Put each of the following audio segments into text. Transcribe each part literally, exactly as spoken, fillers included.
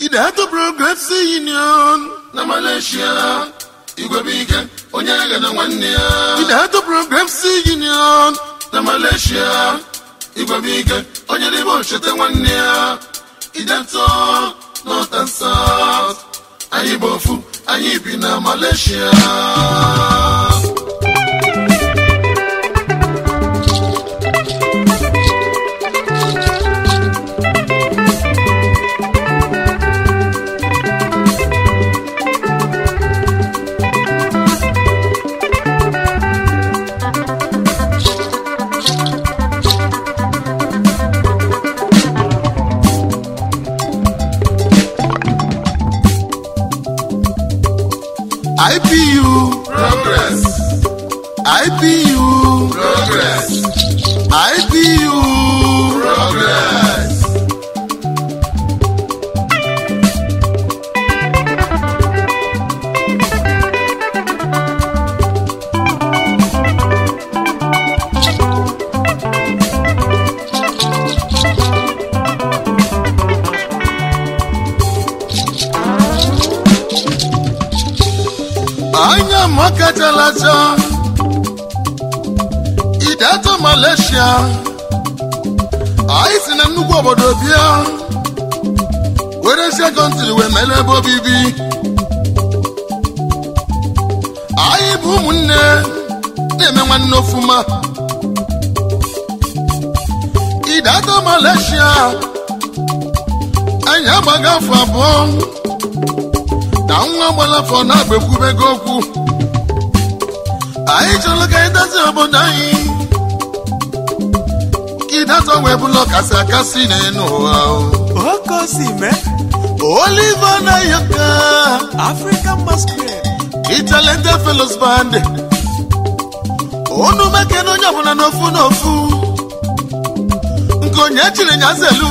Idato Progressive Union na Malaysia Igwebike onyaga na nwanne ya. Idato Progressive Union na Malaysia Igwebike onyelibo chete nwanne ya. Idato North and South anyị bofu anyị bi na Malaysia. I P U Progress. I P U Progress. I P U Progress. Anya makatalacha Idato Malaysia Aisi na nnukwu obodo bịa were sia country we mele bo bibi Ayi bụ ụmụnne na-eme nwanne ofuma Idato Malaysia Anya gbaga afọ abụọ na nwa gbala fọ na agbekwubego okwu anyị chọrọ ka ịdazi obodo anyị ka ịdato wee bụlọ kasị akasị n'elu ụwa Okosime Oliver Nayoka African Masquerade Talented Fellows Band onu meke n'onye ọbụla n'ofu n'ofu nke onye chiri nyazelu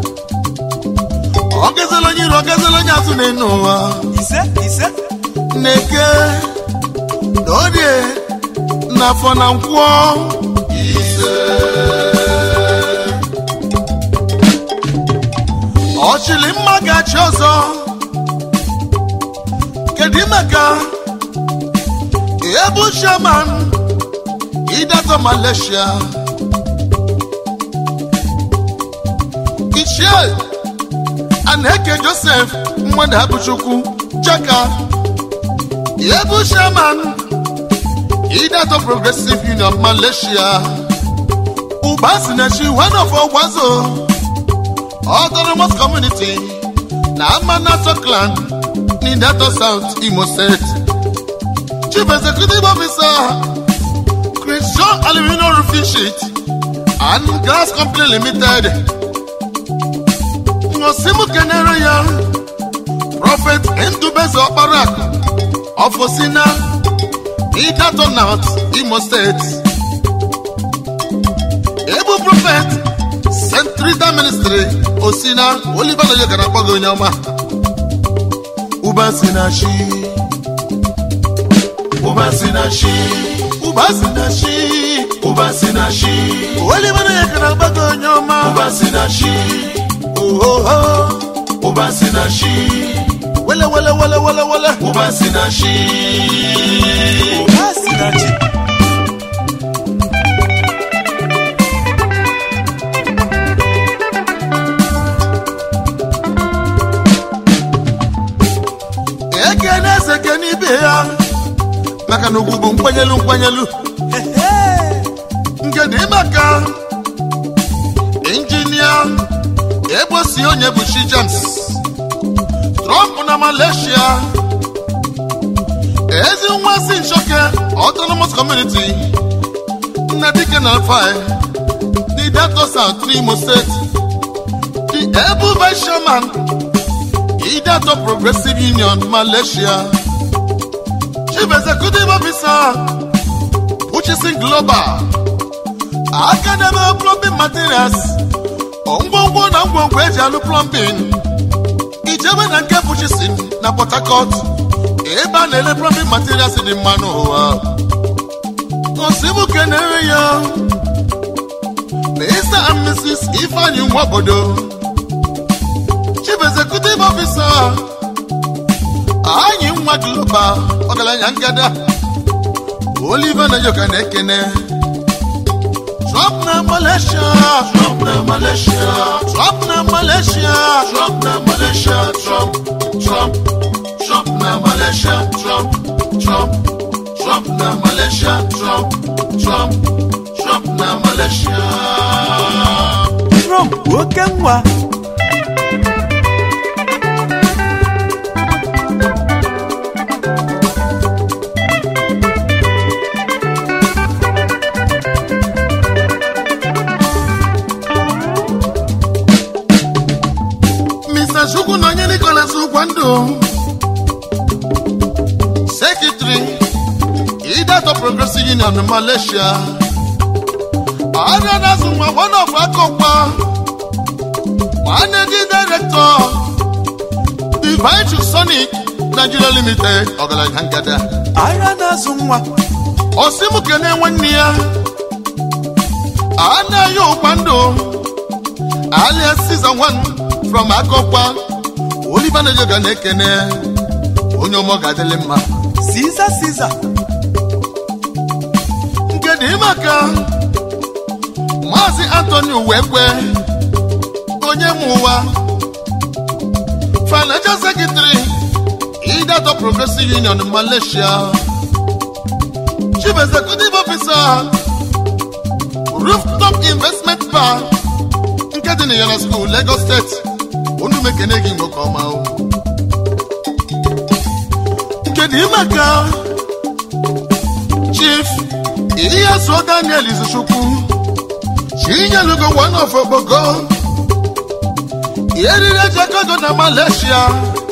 ogezelo nyiri ogezelo nyazu n'elu ụwa ise ise Neke Dodie Nafọ na nkwọ ise Ọchịlị mma gachi ọzọ Kedu maka Ebu Shaman Idato Malaysia Ichie Aneke Joseph Mwende Habuchukwu Jaka Ebu Shaman Idato Progressive Union Malaysia Ubasi Nashi one of our Wazo Autonomous Community na Amanato Clan Idato South Imo State Chief Executive Officer Christian Aluminum Roofing Sheet and Gas Company Limited Ngosimu Kenereya Prophet Ndubezo Barak of Osina Idato North Imo State Ebu Prophet Saint Rita Ministry Osina Oliver Nayoka na Pago Nyama Ubasinashi Ubasinashi Ubasinashi Ubasinashi Oliver Nayoka na Pago Nyama Ubasinashi Oh oh oh Ubasinashi Wale wale wale wale wale Ubasinashi Ubasinachi Ekene sekeni beya Maka nugubu mkwanyelu mkwanyelu Ngedi maka Engineer Ebo si onye bushi James Trump na Malaysia Ezi nwasi Nshoke Autonomous Community Nnadike na Fai The Idato South Imo State The Ebu Vice Chairman Idato Progressive Union Malaysia Chief Executive Officer Purchasing Global Academy of Plumbing Materials Ongwongwo na ngwongwo eji alụ plumbing Ijebe na nke Purchasing na Port Harcourt ebe a na-ele plumbing materials dị mma n'ụwa Osimu Kenereya Mister and Missus Ifeanyi Nwobodo Chief Executive executive officer anyị nwa global ọgaranya ngada Oliver Nayoka na-ekene Trump na Malaysia Trump na Malaysia Trump na Malaysia Trump na Malaysia Trump Trump Trump na Malaysia Trump Trump Trump na Malaysia Trump Trump Trump na Malaysia Trump oke nwa Chukwu na onye Nicholas Ugwando Secretary Idato Progressive Union of Malaysia Adana Zuma one of Akokwa Managing Director Divine Sonic Nigeria Limited Ogalai Hangada Adana Zuma Osimu Kene Wania Ana Yo Ugwando alias Season one from Akokwa Oliver Nayoka na-ekene onye ọmọ ga-adịlị mma Caesar Caesar nke dị maka Maazị Anthony Uwekwe onye mụwa Financial Secretary Idato Progressive Union Malaysia Chief Executive Officer Rooftop Investment Bank nke dị na Yana School Lagos State onu mekene gị ngoko ọma o nke dị maka Chief Iliasu Daniel Izuchukwu Chinyelugo one of Obogo Yerire Jakodo na Malaysia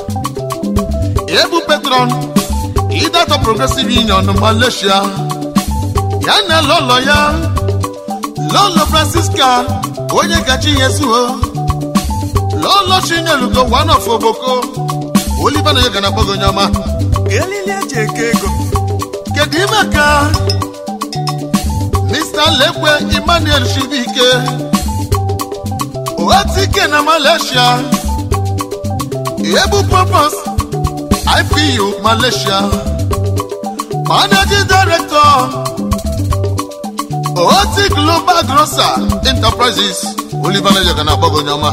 Ebu Petron Idato Progressive Union Malaysia Yana Lolo ya Lolo Francisca onye kachi Yesu o Lolo Chinyelugo one of Oboko Oliver Nayoka na Bogo Nyama Elili ejekego Kedimaka Mister Lekwe Emmanuel Shibike Oatike na Malaysia Ebu Purpose I P U Malaysia Managing Director Oati Global Grocer Enterprises Oliver Nayoka na Bogo Nyama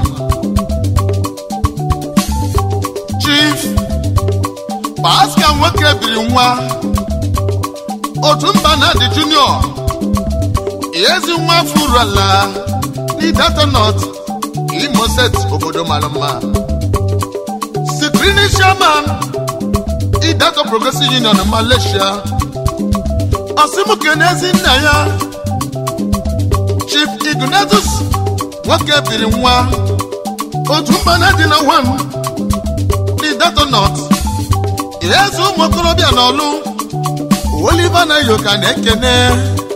Chief Pascal Nwoke biri nwa Otumba na the Junior Ezi nwa furala Idato North Imo State obodo malama Secretary Chairman Idato Progressive Union of Malaysia Asimu Kenezi Naya Chief Ignatius Nwoke biri nwa Otumba na the one Idato North Yesu mokorobia n'olu Oliver Nayoka na-ekene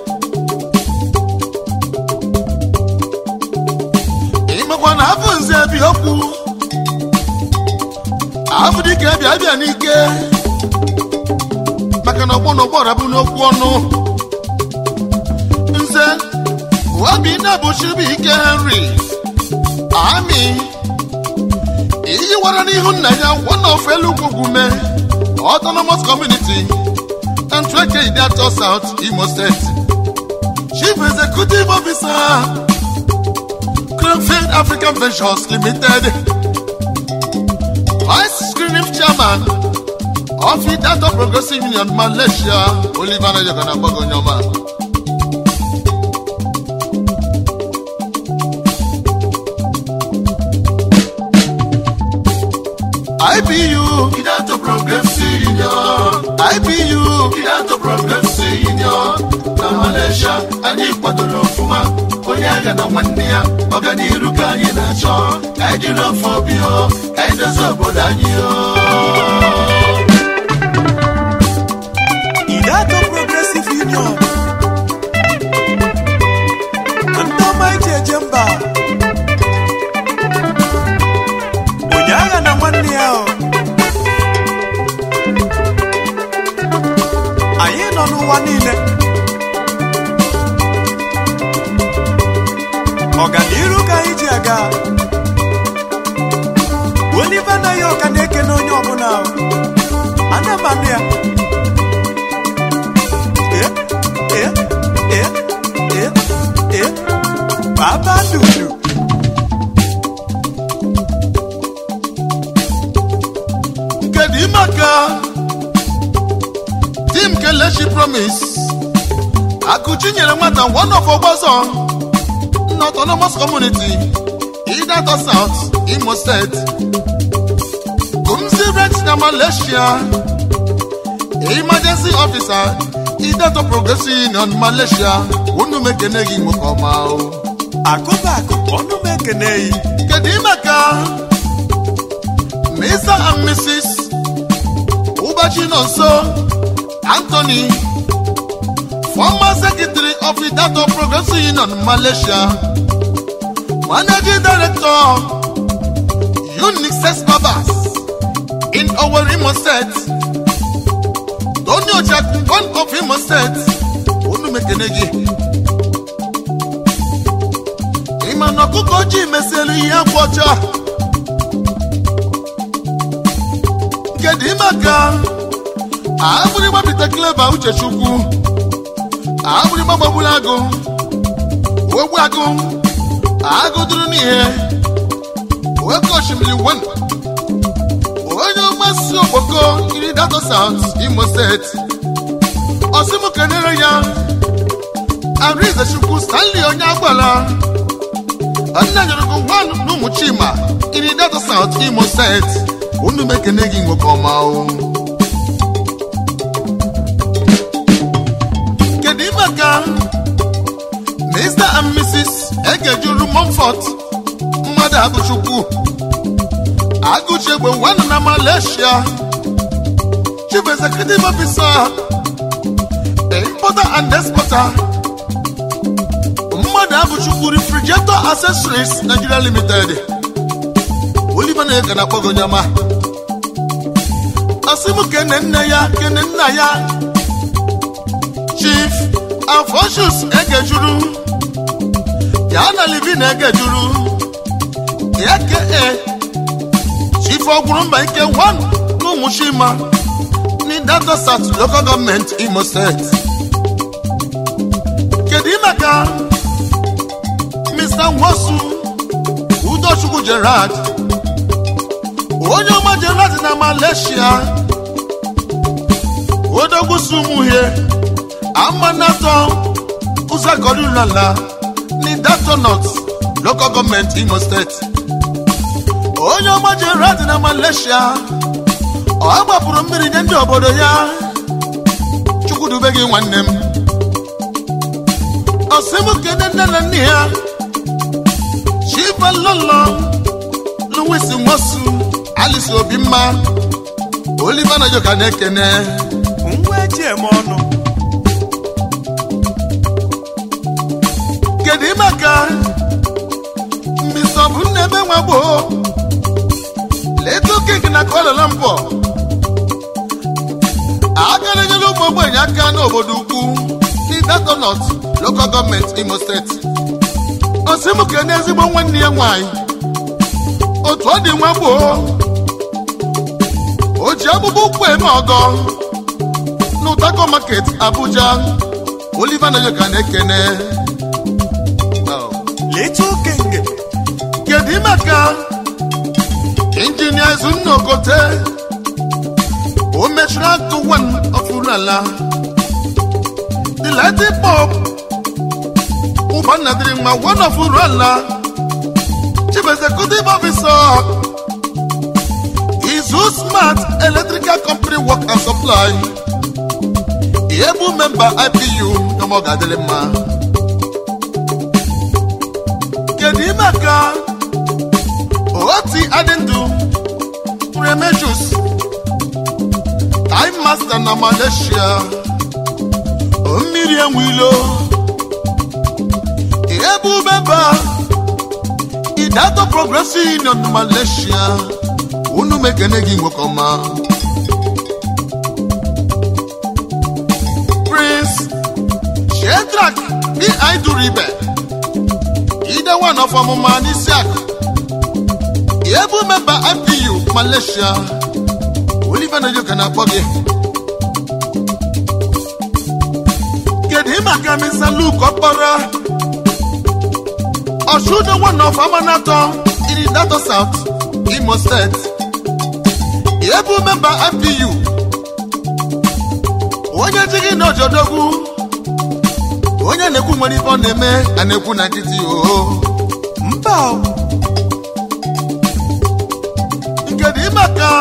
Imekwa na afọ nze bi okwu Afọ dike bịa bịa n'ike Maka na ọgbọ n'ọgbọ rabu n'okwu ọnụ Nze Wabi na bụ Chibuike Henry Ami Iyi wara n'ihu nna ya one of Elugwugume Autonomous Community and Tweke Idato South Imo State Chief Executive Officer Crownfield African Ventures Limited Vice Screening Chairman of Idato Progressive Union Malaysia Oliver Nayoka na Bogo Nyama I P U Idato Progressive Union I P U Idato Progressive Union na Malaysia anyị kwadoro ọfụma onye aga na nwanne ya ọganiru ka anyị na-achọ ka anyị jiri ọfọ obi o ka anyị dozie obodo anyị o Idato Progressive Union ndị ọma ije eje mba onye agha na nwanne ya o anyị nọ n'ụwa niile ọganiru ka anyị ji aga Oliver Nayoka ọbụla ana m anụ ya eh eh eh eh eh baba dudu Kedi maka Tim Kelechi promise Akuchi nyere nwata one of Ogbozo autonomous community Idato South Imo State Kumsi Rex na Malaysia Emergency officer Idato Progressive Union Malaysia Unu mekenegi mokoma Akuba akuba unu mekenegi Kedi maka Mister and Missus Ubachinoso Anthony, former secretary of Idato Progressive Union Malaysia, managing director, Unique Sex Babas in our Imo State, Tony Ojak, one of Imo State, Unu Mekenegi. Imanoku Koji Meseli Yakwacha Kedimaka. Abulima bita clever uche chukwu Abulima babula ago Ogbu ago Ago duru n'ihe Weko shimili one Onye mmasị Ogboko Idato South Imo State Osimu kenere ya Arize chukwu Stanley onye agbala Anna nyorugo one n'umu Chima Idato South Imo State Unu mekenegi ngokoma o Mister and Missus Egejuru Mumford Mada Abuchukwu Aguchegbe one na Malaysia Chief Executive Officer Importer and Exporter Mada Abuchukwu Refrigerator Accessories Nigeria Limited Oliver Neka na Pogonyama Asimu kene nne ya kene nna ya Chief Afosius Egejuru Yana Livin Egejuru Aka Chief Ogurumba Ike one Numushima Idato South Local Government Imo State Kedimaka Mister Nwosu Udochukwu Gerard Onyoma Gerard na Malaysia Odogwu Sumuhie Amanato Uzagodulala Idato North Local Government Imo State Onye ọma Gerard na Malaysia ọ gbapụrụ mmiri nye ndị obodo ya Chukwudube gị nwanne m Osimu kene nne na nne ya Chifa Lolo Louis Nwosu Alice Obimma Oliver Nayoka na-ekene Ngwa eji eme ọnụ Kedimaka Mister Bunebe Nwagbo Leto King na Kuala Lumpur Agara nyelu gbogbo enyaka n'obodo ukwu Idato North Local Government Imo State Osimu kene ezigbo nwanne ya nwanyị Otu ọ dị Nwagbo O ji abụbụ ukwu eme ọgọ n'Utako Market Abuja Oliver Nayoka na-ekene Little King Kedimaka Engineer Zunno Kote O mechara to one of Urala The lighting pop Ubana Drima one of Urala Chief Executive Officer Izu Smart Electrical Company Work and Supply Ebu member I P U Nomoga Delema Kedimaka Oti Adendu Remedios Time Master na Malaysia Omiriam Wilo Ebu member Idato Progressive Union Malaysia Unu mekenegi ngokoma Prince Shedrack B I Duribe Either one of them man is Ebu member I P U Malaysia Oliver Nayoka na akpọgị. Kedu maka Mister Luke Okpara? Oshudo one of Amanato in Idato South, Imo State. Ebu member I P U. Onye jigi no jodogu. Onye nekwu nwere ife ọ na-eme a nekwu na nkịtị o. Mba. Kedu maka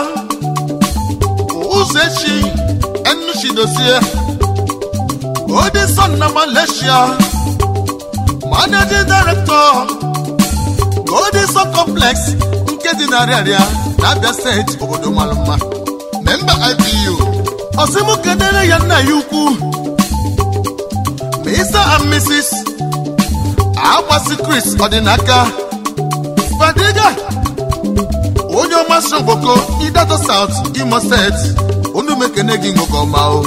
Uzechi Enushi dosie Odison na Malaysia Managing Director Odison Complex nke dị na Rịarịa na Abia State obodo Maluma. Member I P U Osimu kenere ya nna ya ukwu Mister and Missus Agbasi Chris Odinaka Fadiga onye ọmasị Ogboko Idato South Imo State onu mekene gị ngokọma o.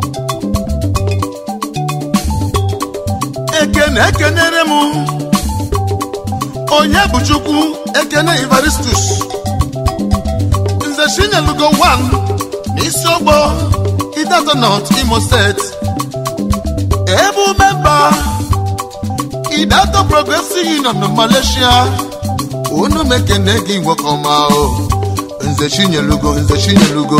Ekene ekenere m onye bụ Chukwu Ekene Evaristus Nze Shinyelugo one n'isi ogbo Idato North Imo State. Ebu member Idato Progressive Union of Malaysia onu mekene gị ngokọma o. Nze Shinyelugo Nze Shinyelugo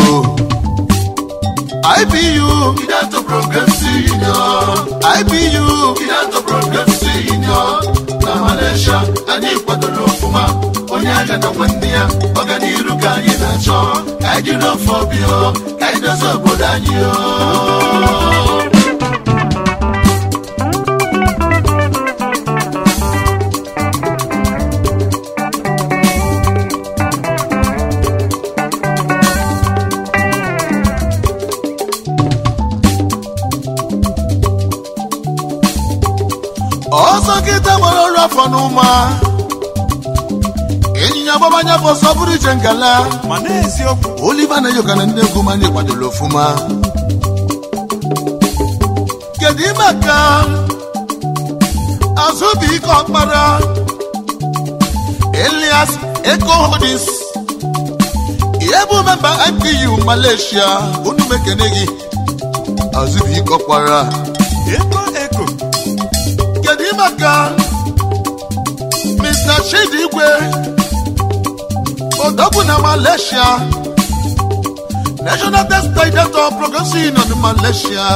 I P U Idato Progressive Union I P U Idato Progressive Union na Malaysia anyị kwadoro ọfụma onye aga na nwanne ya ọganiru ka anyị na-achọ ka anyị jiri ofe obi o ka anyị dozie obodo anyị o. Ọsọ kịta gbara ọrụ afọ n'ụma ịnyịnya gbabanya bụ ọsọ bụrụ ije ngala ma n'eziokwu Oliver Nayoka na ndị egwu manye kwadoro ofụma. Kedu maka Azubike Okpara Elias Eco Holdings Ebu member I P U Malaysia onu mekene gị Azubike Okpara Eko Eko. Kedu maka Mister Chidi Igwe Odogwu na Malaysia National Test Director Progressive Union in Malaysia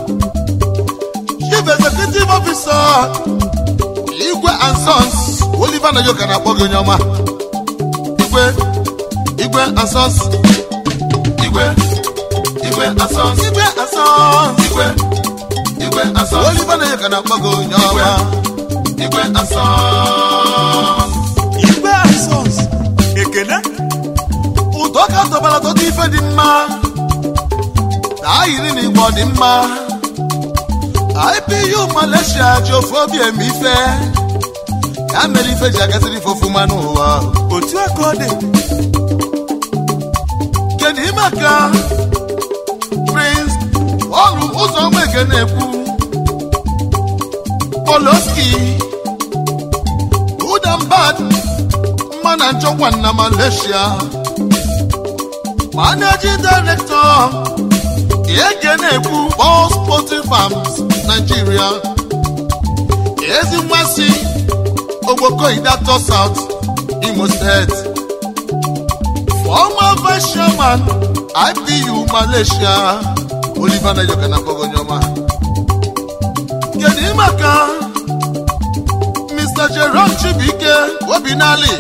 Chief Executive Officer Igwe and Sons Oliver Nayoka na akpọgị onye ọma. Igwe Igwe and Sons Igwe Igwe and Sons Igwe and Sons Igwe Igwe and Sons Oliver Nayoka na akpọgị onye ọma. Igwe and Sons Igwe and Sons Ekene ụtọ ka tọbara tọta ife dị mma na ayiri na igbo dị mma. I P U Malaysia ji ofu obi eme ife ya mere ife ji agasịrị ife ofụma n'ụwa. otu aka ọ dị. Kedu maka Prince ọrụ ụzọ ọma eke na-ekwu Poloski good and bad mma na nchọkwa na Malaysia Managing Director eke na-ekwu All Sporting Farms Nigeria ezi nmasị Ogboko Idato South Imo State former Vice Chairman I P U Malaysia Oliver Nayoka na Pogonyoma. Kedu maka Mister Jerome Chibike Obinali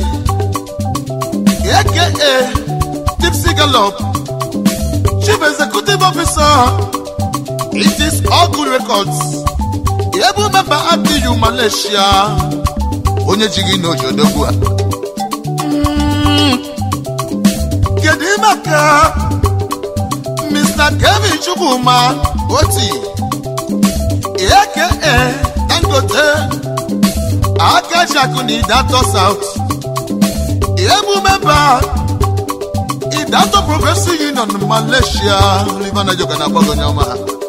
aka Tipsy Gallop Chief Executive Officer It is All Good Records Ebu member I P U Malaysia onye jigi n'ojodogwu a. Kedu maka Mister Kevin Chukwuma Oti aka Dangote Akachaku ni Idato South Ebu member Idato Progressive Union Malaysia Oliver Nayoka na Pogonyoma.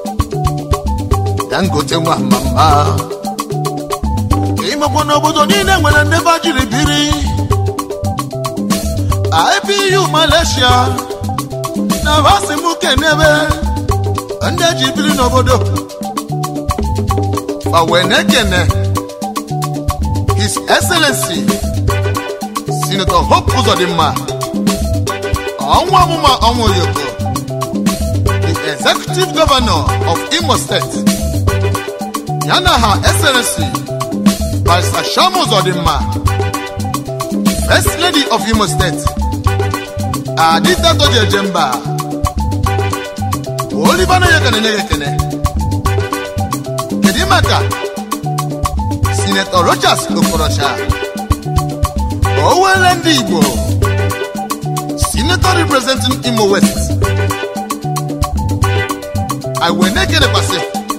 Dangote nwa mama imekwa n'obodo niile nwere ndị bajiri biri. I P U Malaysia na na basi muke nebe ande jibili n'obodo fa wenekene His Excellency Senator Hope Uzodimma Onwa Muma Onwoyoko, the Executive Governor of Imo State, Yana Her Excellency Barrister Shamu Uzodimma, First Lady of Imo State, Adita Toje Jemba, Olivana Yakane Nyekene, Kedimaka, Senator Rogers Okorosha, Owele Ndigbo, Senator representing Imo West. I will make it a pass.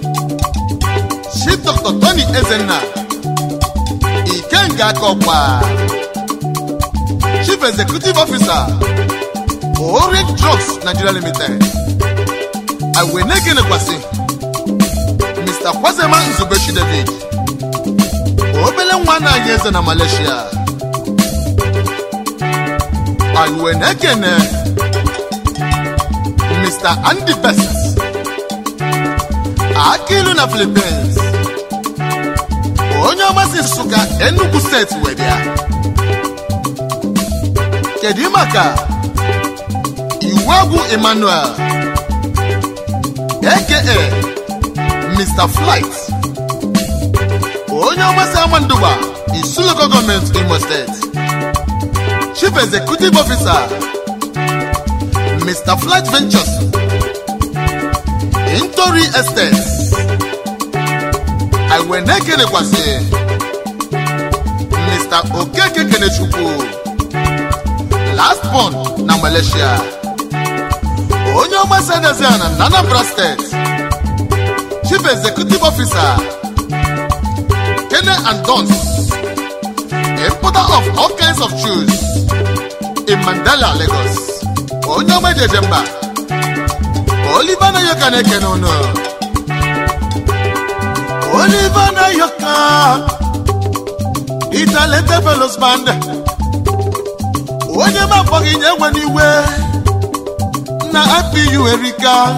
Chief Doctor Tony Ezenna, Ikenga Kopa, Chief Executive Officer, Orange Drugs Nigeria Limited. I will make it a pass. Mister Kwazema Zubeshi David, Obele Wana Years in Malaysia. I will make it Mister Andy Best, Akilu na Philippines. Onye Masi Suka Enugu State wedia. Kedimaka Iwagu Emmanuel, aka Mister Flight. Onye Masi Amanduba Isuloko Government Imo State. Chief Executive Officer Mister Flight Ventures, Intori Estates. I will make it a kwasi Mister Okeke Kenechukwu, last born na Malaysia. Onye Obasanjo na Anambra State. Chief Executive Officer Kene and Dons, importer of all kinds of shoes in Mandela, Lagos. Onye Omeje Jemba, Olivana Yokane Kenono, Olivana Yoka, Italete Fellows Band. Onye Mapagi Nyewaniwe, na happy you Erika.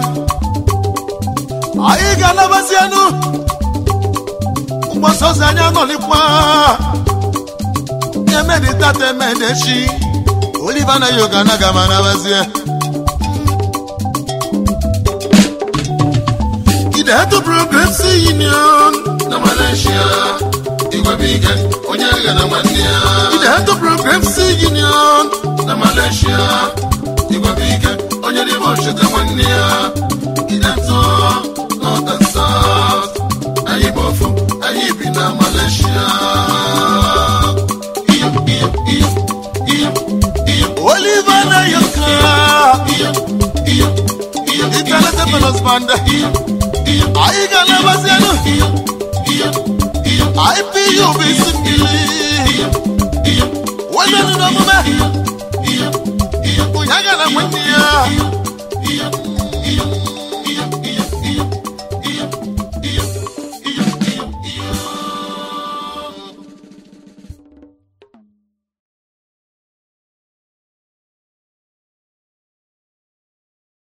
Aiga Nabasianu, Umosozanya Nolipwa, Yemeditate Medeshi. Olivana Yogana Gamana Vasia. It had to progress union, na Malaysia. It will be good. Onyaga na Mania. It had to progress union, na Malaysia. It will be good. Onyaga na Mania. It had to north and south. Ayibofu, Ayibi na Malaysia. Iyo, iyo, iyo, iyo. Olivana Yoka, Italete Fellows Band. I can never say no. I feel you be simply. When you know me, Uyagana Mania.